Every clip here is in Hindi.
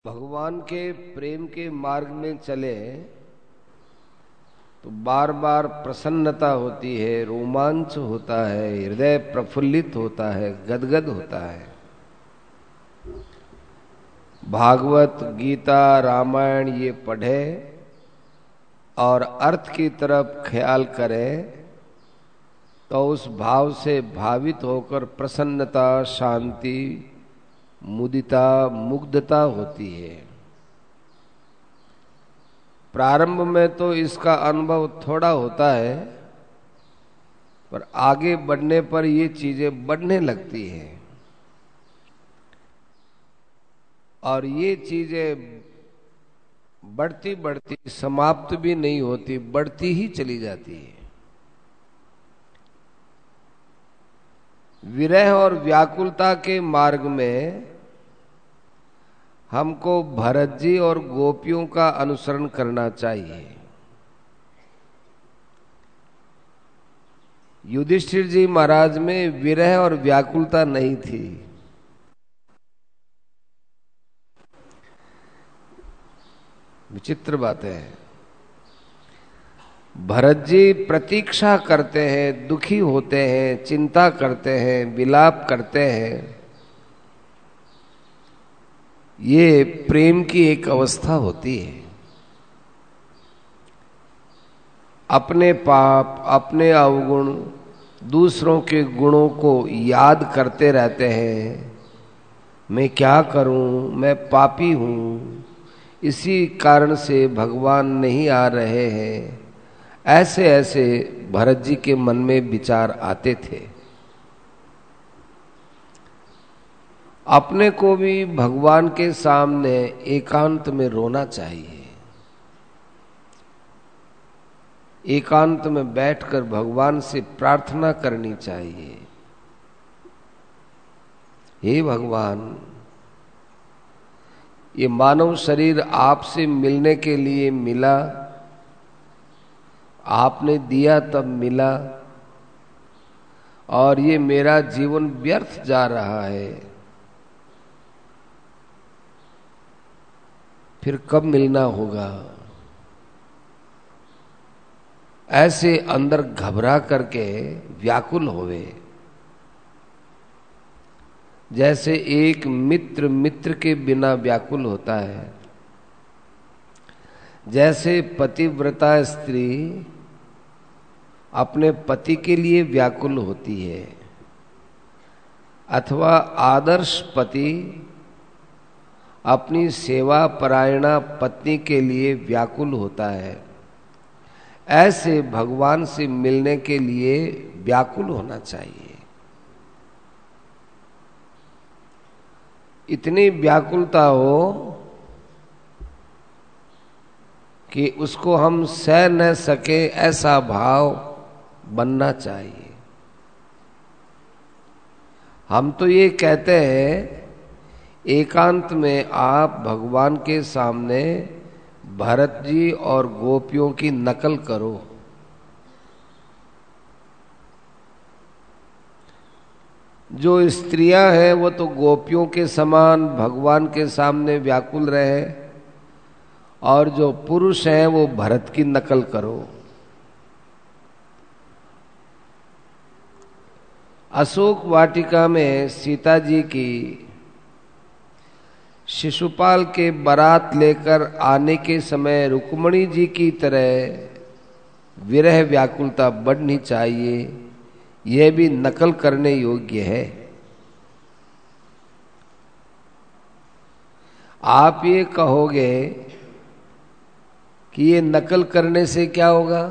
भगवान के प्रेम के मार्ग में चले तो बार बार प्रसन्नता होती है, रोमांच होता है, हृदय प्रफुल्लित होता है, गदगद होता है। भागवत, गीता, रामायण ये पढ़े और अर्थ की तरफ ख्याल करे तो उस भाव से भावित होकर प्रसन्नता, शांति, मुदिता, मुग्धता होती है। प्रारंभ में तो इसका अनुभव थोड़ा होता है, पर आगे बढ़ने पर ये चीजें बढ़ने लगती हैं और ये चीजें बढ़ती बढ़ती समाप्त भी नहीं होती, बढ़ती ही चली जाती है। विरह और व्याकुलता के मार्ग में हमको भरत जी और गोपियों का अनुसरण करना चाहिए। युधिष्ठिर जी महाराज में विरह और व्याकुलता नहीं थी। विचित्र बात है। भरत जी प्रतीक्षा करते हैं, दुखी होते हैं, चिंता करते हैं, विलाप करते हैं। ये प्रेम की एक अवस्था होती है। अपने पाप, अपने अवगुण, दूसरों के गुणों को याद करते रहते हैं। मैं क्या करूं, मैं पापी हूं, इसी कारण से भगवान नहीं आ रहे हैं। ऐसे ऐसे भरत जी के मन में विचार आते थे। अपने को भी भगवान के सामने एकांत में रोना चाहिए। एकांत में बैठकर भगवान से प्रार्थना करनी चाहिए। हे भगवान, ये मानव शरीर आपसे मिलने के लिए मिला, आपने दिया तब मिला, और ये मेरा जीवन व्यर्थ जा रहा है। फिर कब मिलना होगा? ऐसे अंदर घबरा करके व्याकुल होवे। जैसे एक मित्र मित्र के बिना व्याकुल होता है, जैसे पतिव्रता स्त्री अपने पति के लिए व्याकुल होती है, अथवा आदर्श पति अपनी सेवा परायणा पत्नी के लिए व्याकुल होता है, ऐसे भगवान से मिलने के लिए व्याकुल होना चाहिए। इतनी व्याकुलता हो कि उसको हम सह न सके, ऐसा भाव बनना चाहिए। हम तो ये कहते हैं एकांत में आप भगवान के सामने भरत जी और गोपियों की नकल करो। जो स्त्रियां हैं वो तो गोपियों के समान भगवान के सामने व्याकुल रहे, और जो पुरुष हैं वो भरत की नकल करो। अशोक वाटिका में सीता जी की शिशुपाल के बारात लेकर आने के समय रुक्मणी जी की तरह विरह व्याकुलता बढ़नी चाहिए। यह भी नकल करने योग्य है। आप ये कहोगे कि ये नकल करने से क्या होगा?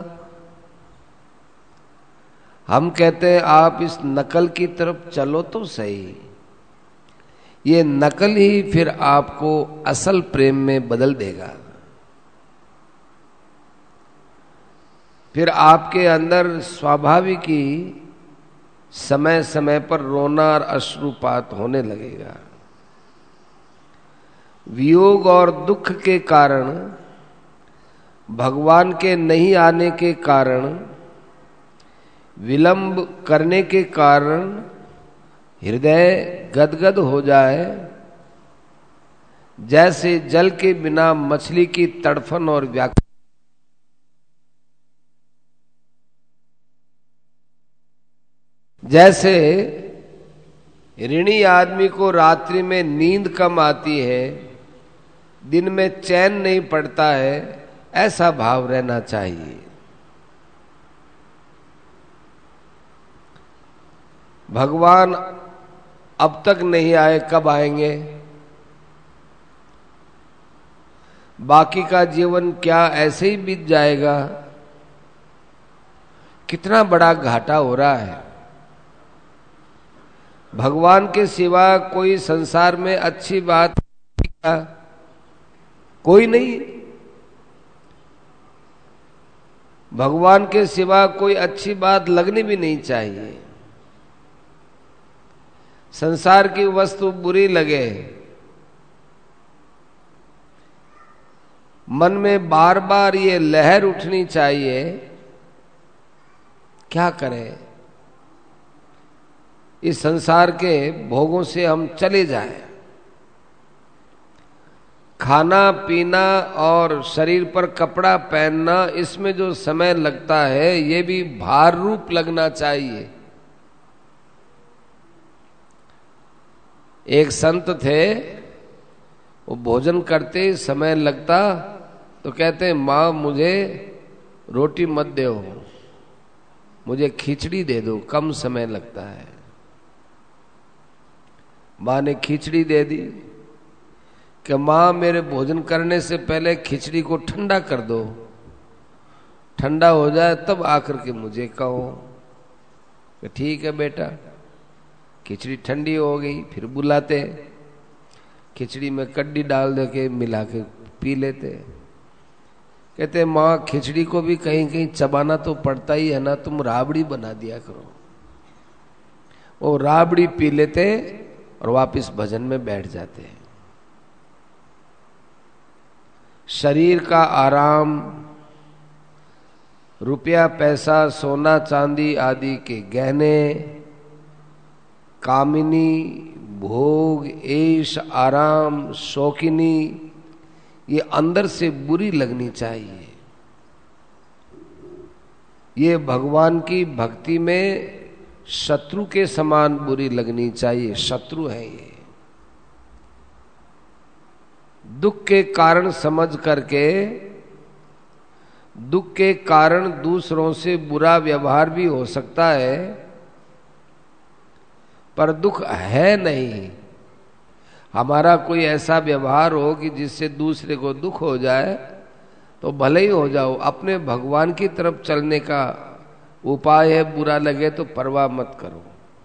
हम कहते हैं आप इस नकल की तरफ चलो तो सही। ये नकल ही फिर आपको असल प्रेम में बदल देगा। फिर आपके अंदर स्वाभाविक ही समय समय पर रोना और अश्रुपात होने लगेगा। वियोग और दुख के कारण, भगवान के नहीं आने के कारण, विलंब करने के कारण हृदय गदगद हो जाए, जैसे जल के बिना मछली की तड़फन और व्याकुलता, जैसे ऋणी आदमी को रात्रि में नींद कम आती है, दिन में चैन नहीं पड़ता है, ऐसा भाव रहना चाहिए। भगवान अब तक नहीं आए, कब आएंगे? बाकी का जीवन क्या ऐसे ही बीत जाएगा? कितना बड़ा घाटा हो रहा है। भगवान के सिवा कोई संसार में अच्छी बात कोई नहीं। भगवान के सिवा कोई अच्छी बात लगनी भी नहीं चाहिए। संसार की वस्तु बुरी लगे, मन में बार बार ये लहर उठनी चाहिए, क्या करें? इस संसार के भोगों से हम चले जाएं। खाना पीना और शरीर पर कपड़ा पहनना, इसमें जो समय लगता है ये भी भार रूप लगना चाहिए। एक संत थे, वो भोजन करते समय लगता तो कहते, माँ मुझे रोटी मत दो, मुझे खिचड़ी दे दो, कम समय लगता है। माँ ने खिचड़ी दे दी कि माँ मेरे भोजन करने से पहले खिचड़ी को ठंडा कर दो, ठंडा हो जाए तब आकर के मुझे कहो। कि ठीक है बेटा। खिचड़ी ठंडी हो गई, फिर बुलाते, खिचड़ी में कड्डी डाल दे के मिला के पी लेते। कहते माँ खिचड़ी को भी कहीं कहीं चबाना तो पड़ता ही है ना, तुम राबड़ी बना दिया करो। वो राबड़ी पी लेते और वापस भजन में बैठ जाते हैं। शरीर का आराम, रुपया पैसा सोना चांदी आदि के गहने, कामिनी भोग ऐश आराम शौकीनी, ये अंदर से बुरी लगनी चाहिए। ये भगवान की भक्ति में शत्रु के समान बुरी लगनी चाहिए। शत्रु है ये। दुख के कारण समझ करके, दुख के कारण दूसरों से बुरा व्यवहार भी हो सकता है, पर दुख है नहीं। हमारा कोई ऐसा व्यवहार हो कि जिससे दूसरे को दुख हो जाए तो भले ही हो जाओ, अपने भगवान की तरफ चलने का उपाय है। बुरा लगे तो परवाह मत करो।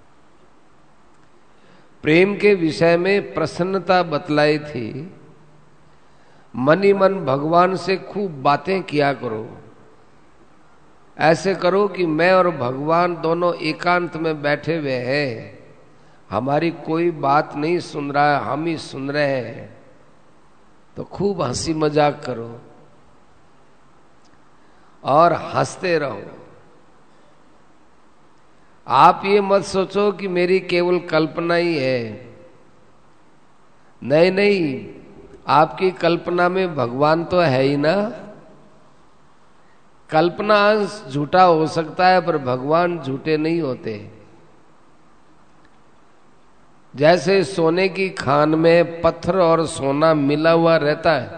प्रेम के विषय में प्रसन्नता बतलाई थी। मन ही मन भगवान से खूब बातें किया करो। ऐसे करो कि मैं और भगवान दोनों एकांत में बैठे हुए हैं, हमारी कोई बात नहीं सुन रहा है, हम ही सुन रहे हैं, तो खूब हंसी मजाक करो और हंसते रहो। आप ये मत सोचो कि मेरी केवल कल्पना ही है। नहीं नहीं, आपकी कल्पना में भगवान तो है ही ना। कल्पना अंश झूठा हो सकता है, पर भगवान झूठे नहीं होते। जैसे सोने की खान में पत्थर और सोना मिला हुआ रहता है,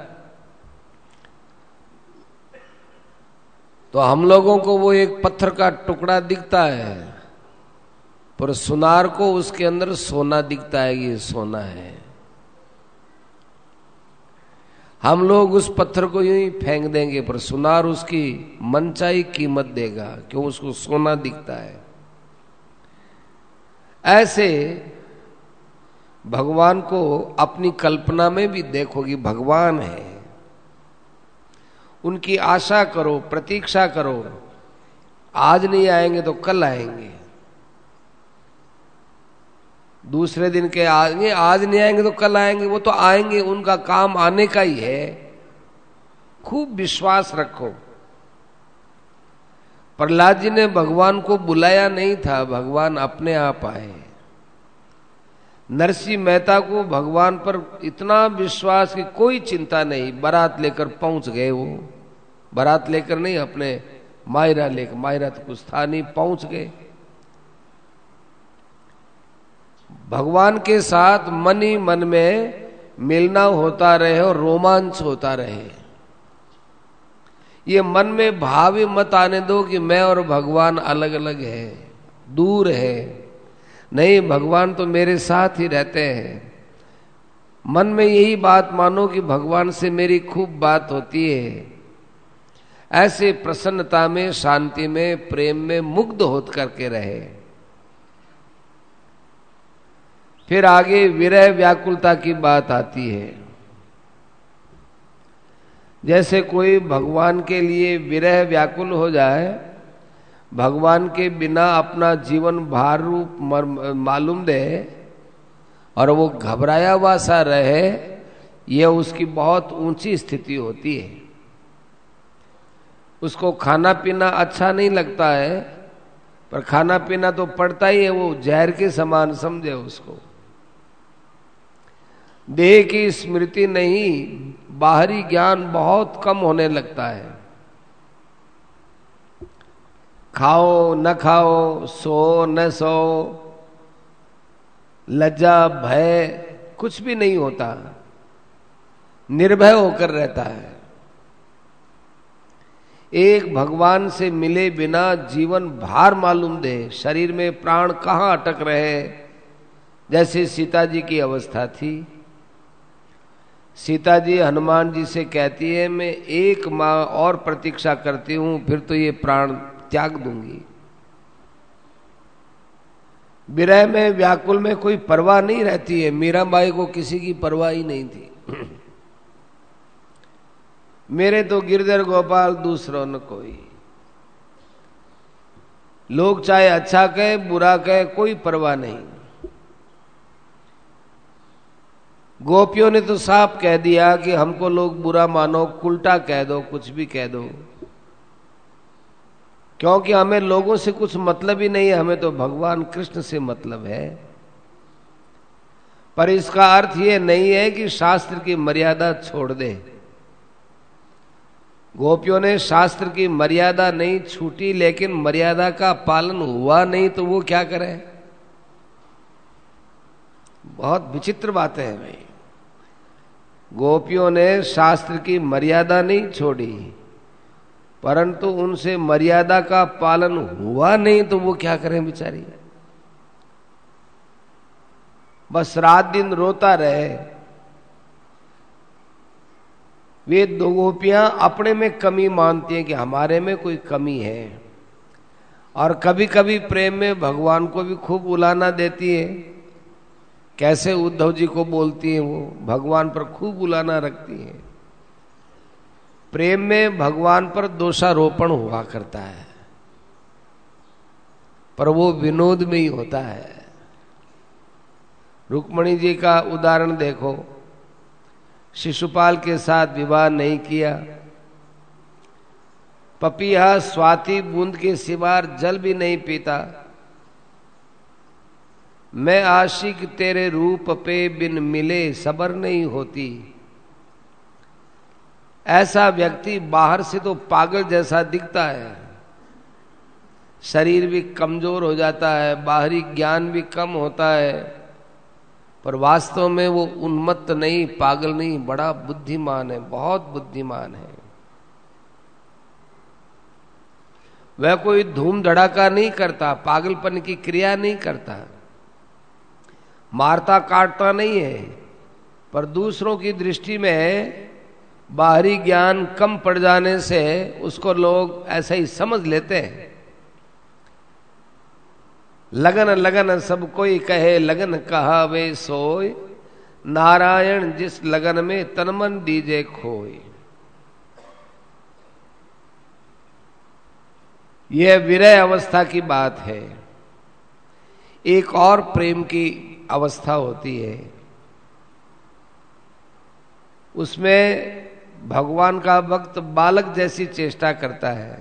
तो हम लोगों को वो एक पत्थर का टुकड़ा दिखता है, पर सुनार को उसके अंदर सोना दिखता है, ये सोना है। हम लोग उस पत्थर को यूं ही फेंक देंगे, पर सुनार उसकी मनचाही कीमत देगा, क्यों? उसको सोना दिखता है। ऐसे भगवान को अपनी कल्पना में भी देखो कि भगवान है, उनकी आशा करो, प्रतीक्षा करो। आज नहीं आएंगे तो कल आएंगे, दूसरे दिन के आएंगे। आज नहीं आएंगे तो कल आएंगे, वो तो आएंगे, उनका काम आने का ही है। खूब विश्वास रखो। प्रहलाद जी ने भगवान को बुलाया नहीं था, भगवान अपने आप आए। नरसिंह मेहता को भगवान पर इतना विश्वास कि कोई चिंता नहीं, बारात लेकर पहुंच गए। वो बारात लेकर नहीं, अपने मायरा लेकर, मायरा तो कुछ था नहीं, पहुंच गए। भगवान के साथ मन ही मन में मिलना होता रहे और रोमांच होता रहे। ये मन में भाव मत आने दो कि मैं और भगवान अलग अलग है, दूर है। नहीं, भगवान तो मेरे साथ ही रहते हैं। मन में यही बात मानो कि भगवान से मेरी खूब बात होती है। ऐसे प्रसन्नता में, शांति में, प्रेम में मुग्ध होत करके रहे। फिर आगे विरह व्याकुलता की बात आती है। जैसे कोई भगवान के लिए विरह व्याकुल हो जाए, भगवान के बिना अपना जीवन भार रूप मालूम दे और वो घबराया हुआ सा रहे, यह उसकी बहुत ऊंची स्थिति होती है। उसको खाना पीना अच्छा नहीं लगता है, पर खाना पीना तो पड़ता ही है, वो जहर के समान समझे उसको। देह की स्मृति नहीं, बाहरी ज्ञान बहुत कम होने लगता है। खाओ न खाओ, सो न सो, लज्जा भय कुछ भी नहीं होता, निर्भय होकर रहता है। एक भगवान से मिले बिना जीवन भार मालूम दे, शरीर में प्राण कहाँ अटक रहे, जैसे सीता जी की अवस्था थी। सीता जी हनुमान जी से कहती है, मैं एक माह और प्रतीक्षा करती हूं, फिर तो ये प्राण त्याग दूंगी। विरह में, व्याकुल में कोई परवाह नहीं रहती है। मीराबाई को किसी की परवाह ही नहीं थी। मेरे तो गिरधर गोपाल, दूसरों न कोई। लोग चाहे अच्छा कहे बुरा कहे, कोई परवाह नहीं। गोपियों ने तो साफ कह दिया कि हमको लोग बुरा मानो, उल्टा कह दो, कुछ भी कह दो, क्योंकि हमें लोगों से कुछ मतलब ही नहीं है, हमें तो भगवान कृष्ण से मतलब है। पर इसका अर्थ ये नहीं है कि शास्त्र की मर्यादा छोड़ दे। गोपियों ने शास्त्र की मर्यादा नहीं छूटी, लेकिन मर्यादा का पालन हुआ नहीं, तो वो क्या करें। बहुत विचित्र बातें हैं भाई। गोपियों ने शास्त्र की मर्यादा नहीं छोड़ी, परंतु उनसे मर्यादा का पालन हुआ नहीं, तो वो क्या करें बेचारी। बस रात दिन रोता रहे। वे दो गोपियां अपने में कमी मानती हैं कि हमारे में कोई कमी है, और कभी कभी प्रेम में भगवान को भी खूब उलाना देती है। कैसे उद्धव जी को बोलती हैं, वो भगवान पर खूब उलाना रखती हैं। प्रेम में भगवान पर दोषारोपण हुआ करता है, पर वो विनोद में ही होता है। रुक्मणी जी का उदाहरण देखो, शिशुपाल के साथ विवाह नहीं किया, पपीहा स्वाति बूंद के सिवार जल भी नहीं पीता। मैं आशिक तेरे रूप पे बिन मिले सबर नहीं होती। ऐसा व्यक्ति बाहर से तो पागल जैसा दिखता है, शरीर भी कमजोर हो जाता है, बाहरी ज्ञान भी कम होता है, पर वास्तव में वो उन्मत्त नहीं, पागल नहीं, बड़ा बुद्धिमान है, बहुत बुद्धिमान है। वह कोई धूम धड़ाका नहीं करता, पागलपन की क्रिया नहीं करता, मारता काटता नहीं है, पर दूसरों की दृष्टि में बाहरी ज्ञान कम पड़ जाने से उसको लोग ऐसा ही समझ लेते हैं। लगन लगन सब कोई कहे, लगन कहा वे सोय, नारायण जिस लगन में तन मन दीजे खोय। यह विरह अवस्था की बात है। एक और प्रेम की अवस्था होती है, उसमें भगवान का भक्त बालक जैसी चेष्टा करता है।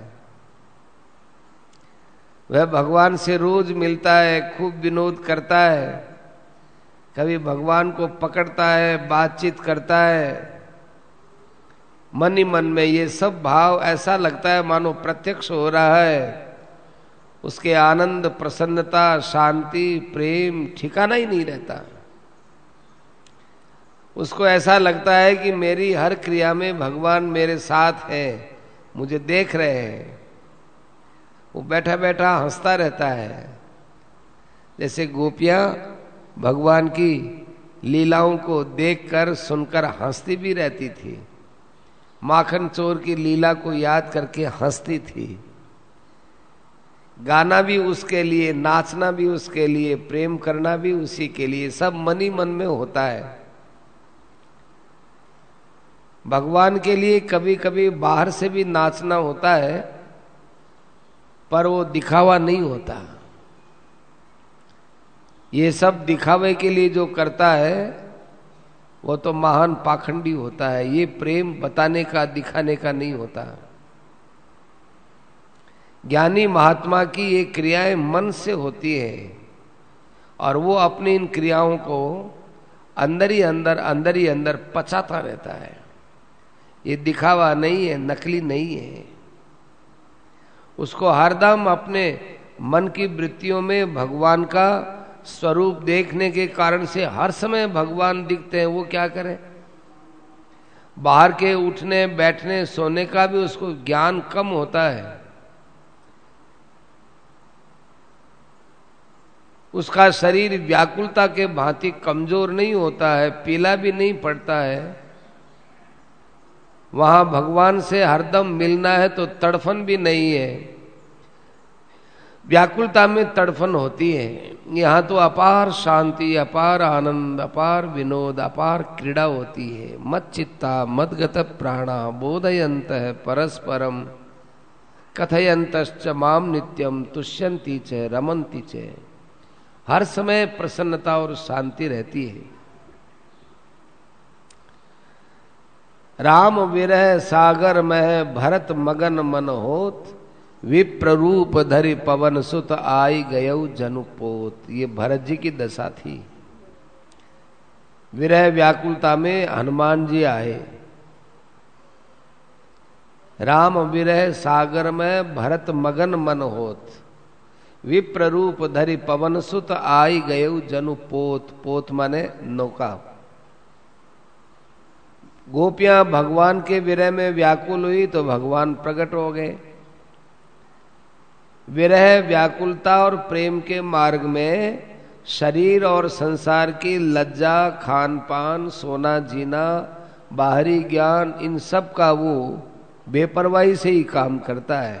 वह भगवान से रोज मिलता है, खूब विनोद करता है, कभी भगवान को पकड़ता है, बातचीत करता है, मन ही मन में ये सब भाव ऐसा लगता है मानो प्रत्यक्ष हो रहा है। उसके आनंद, प्रसन्नता, शांति, प्रेम ठिकाना ही नहीं रहता। उसको ऐसा लगता है कि मेरी हर क्रिया में भगवान मेरे साथ है, मुझे देख रहे हैं। वो बैठा बैठा हंसता रहता है। जैसे गोपियां भगवान की लीलाओं को देखकर सुनकर हंसती भी रहती थी, माखन चोर की लीला को याद करके हंसती थी। गाना भी उसके लिए, नाचना भी उसके लिए, प्रेम करना भी उसी के लिए, सब मन ही मन में होता है। भगवान के लिए कभी कभी बाहर से भी नाचना होता है, पर वो दिखावा नहीं होता। ये सब दिखावे के लिए जो करता है वो तो महान पाखंडी होता है। ये प्रेम बताने का, दिखाने का नहीं होता। ज्ञानी महात्मा की ये क्रियाएं मन से होती है और वो अपनी इन क्रियाओं को अंदर ही अंदर पचाता रहता है। ये दिखावा नहीं है, नकली नहीं है। उसको हरदम अपने मन की वृत्तियों में भगवान का स्वरूप देखने के कारण से हर समय भगवान दिखते हैं। वो क्या करे, बाहर के उठने बैठने सोने का भी उसको ज्ञान कम होता है। उसका शरीर व्याकुलता के भांति कमजोर नहीं होता है, पीला भी नहीं पड़ता है। वहां भगवान से हरदम मिलना है तो तड़फन भी नहीं है। व्याकुलता में तड़फन होती है, यहाँ तो अपार शांति, अपार आनंद, अपार विनोद, अपार क्रीड़ा होती है। मत चित्ता मदगत प्राणा बोधयंत परस्परम कथयंतश्च माम नित्यम तुष्यंती च रमंती च। हर समय प्रसन्नता और शांति रहती है। राम विरह सागर में भरत मगन मन होत, विप्र रूप धरि पवन सुत आई गयौ जनुपोत। ये भरत जी की दशा थी। विरह व्याकुलता में हनुमान जी आए। राम विरह सागर में भरत मगन मन होत, विप्र रूप धरि पवन सुत आई गयौ जनुपोत। पोत माने नौका। गोपियां भगवान के विरह में व्याकुल हुई तो भगवान प्रकट हो गए। विरह, व्याकुलता और प्रेम के मार्ग में शरीर और संसार की लज्जा, खान पान, सोना जीना, बाहरी ज्ञान, इन सब का वो बेपरवाही से ही काम करता है।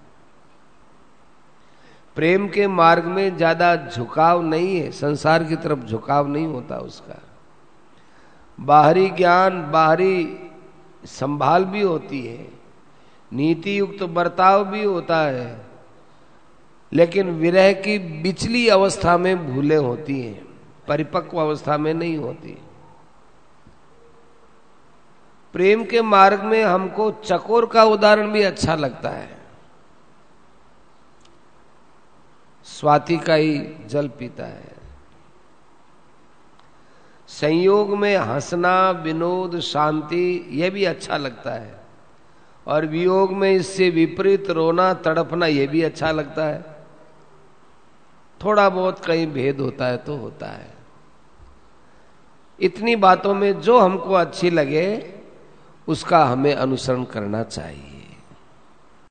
प्रेम के मार्ग में ज्यादा झुकाव नहीं है, संसार की तरफ झुकाव नहीं होता उसका। बाहरी ज्ञान, बाहरी संभाल भी होती है, नीति युक्त बर्ताव भी होता है, लेकिन विरह की बिचली अवस्था में भूलें होती हैं, परिपक्व अवस्था में नहीं होती। प्रेम के मार्ग में हमको चकोर का उदाहरण भी अच्छा लगता है। स्वाति का ही जल पीता है। संयोग में हंसना, विनोद, शांति, यह भी अच्छा लगता है। और वियोग में इससे विपरीत रोना, तड़पना, यह भी अच्छा लगता है। थोड़ा बहुत कहीं भेद होता है तो होता है। इतनी बातों में जो हमको अच्छी लगे उसका हमें अनुसरण करना चाहिए।